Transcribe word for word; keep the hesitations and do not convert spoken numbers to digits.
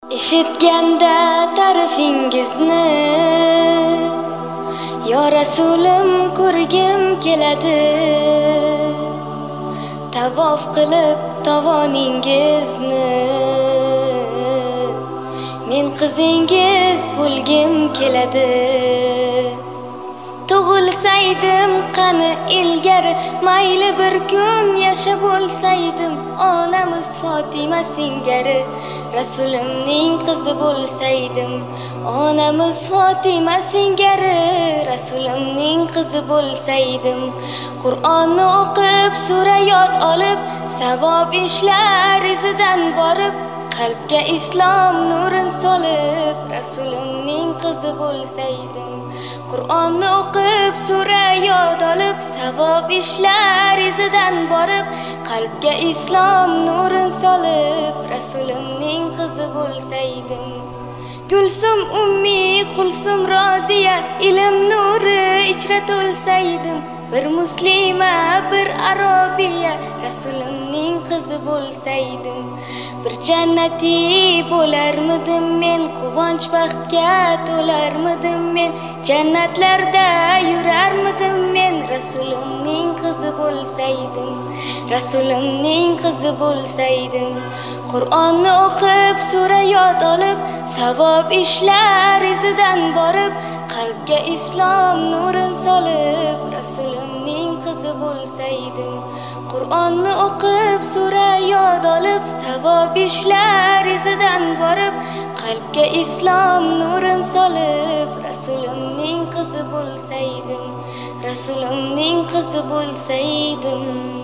Eshitganda ta'rifingizni yo Rasulim ko'rgim keladi. Tavof qilib tovoningizni men qizingiz bo'lgim keladi. Tug'ilsaydim qani ilgari, mayli bir kun yashab bo'lsaydim, onamiz Fatima singari Rasulimning qizi bo'lsaydim. Onamiz Fatima singari Rasulimning qizi bo'lsaydim. Qur'onni o'qib, sura yod olib, savob ishlar izidan borib, qalbga islom nurin solib Rasulimning qizi bo'lsaydim. Qur'onni o'qib, sura yod olib, savob ishlar izidan borib, qalbga islom nurin solib Rasulimning qizi bo'lsaydim. Gulsum ummi, Qulsum roziya, ilm nuri ichra to'lsaydim. Bir muslima, bir arobiya Rasulimning qizi bo'lsaydim. Bir jannati bo'larmidim men, quvonch baxtga to'larmidim men, jannatlarda yurarmidim men Rasulimning qizi bo'lsaydim. Rasulimning qizi bo'lsaydim. Qur'onni o'qib, sura yod olib, savob ishlar izidan borib, qalbga islom nurin solib Rasulimning qizi bo'lsaydim. Qur'onni o'qib, sura yod olib, savob ishlar izidan borib, qalbga islom nurin solib Rasulimning qizi bo'lsaydim. Rasulimning qizi bo'lsaydim.